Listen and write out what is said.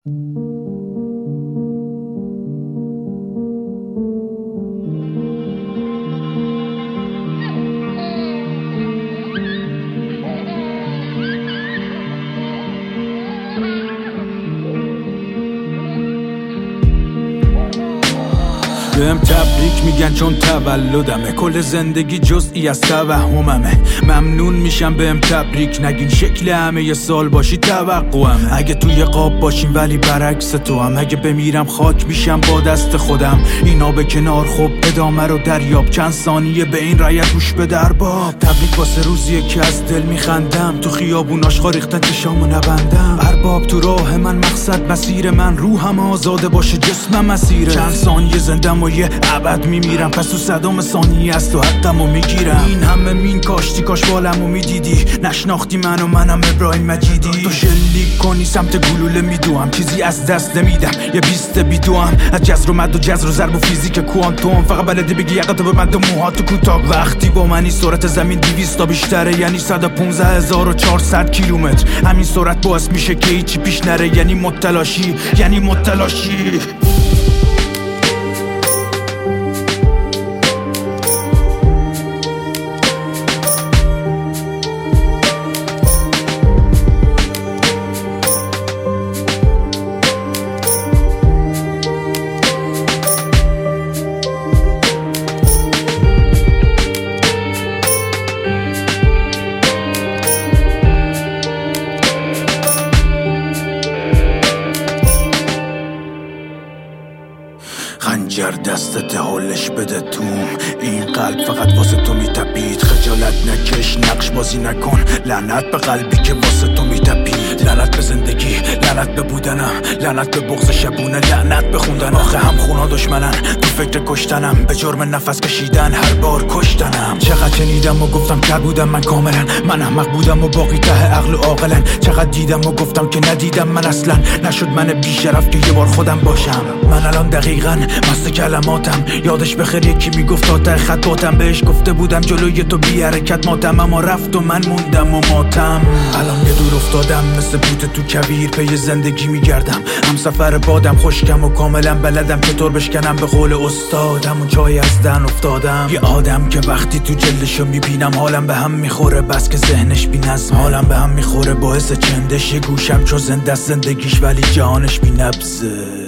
بهم تبریک میگن چون تولدمه، کل زندگی جزئی از توهممه. ممنون میشم بهم تبریک نگین، شکل همه یه سال باشی توقعمه. اگه توی قاب باشیم ولی برعکس تو هم، اگه بمیرم خاک میشم با دست خودم. اینا به کنار، خب ادامه رو دریاب، چند ثانیه به این رایت گوش به درباب. تبریک واسه روزیه که از دل میخندم، تو خیابوناش خا ریختن چشامو نبندم. ارباب تو راه من، مقصد مسیر من، روحم آزاده باشه جسمم مسیره. چند ثانیه زندم و یه ابد میمیرم، پس تو صدام ثانیه از تو حدمو میگیرم. این همه مین کاشتی، کاش بالمو میدیدی، نشناختی منم ابراهیم مجیدی. تو شلیک کنی سمت گلوله میدوام، چیزی از دست نمیدم، یه بیست بیدوام. از جزر و مد و جزر و ضرب و فیزیک کوانتوم، فقط بلدی بگی یقت به مد و موهاتو کوتاه. وقتی با منی سرعت زمین 200 تا بیشتره، یعنی 115400 کیلومتر. همین سرعت باعث میشه که هیچی پیش نره، یعنی متلاشی، یعنی متلاشی. خنجر دستت حالش بده توم، این قلب فقط واسه تو میتپید. خجالت نکش، نقش بازی نکن، لعنت به قلبی که واسه تو میتپید. لعنت به زندگی، لعنت به بودنم، لعنت به بغض شبونه، لعنت به خوندن. آخه هم خونا دشمنن، تو فکر کشتنم، به جرم نفس کشیدن هر بار کشتنم. چقدر شنیدم و گفتم که بودم من کاملا، من احمق بودم و باقی ته عقل و عاقلن. چقدر دیدم و گفتم که ندیدم، من اصلا نشد من بی‌شرف که یه بار خودم باشم. من الان دقیقاً مست کلماتم، یادش بخیر یکی میگفت تا ته خط باتم. بهش گفته بودم جلوی تو بی حرکت ماتم، اما رفت و من موندم و ماتم. الان یه دور افتادم مثل بوت تو کویر، پی زندگی میگردم، هم سفر بادم. خشکم و کاملا بلدم چطور بشکنم، به قول استادم اون جای از دهن افتادم. یه آدم که وقتی تو جلدشو میبینم حالم به هم میخوره، بس که ذهنش بی نظم. حالم به هم میخوره باعث چندش، یه گوشم چو زنده زندگیش ولی جهانش بی نبضه.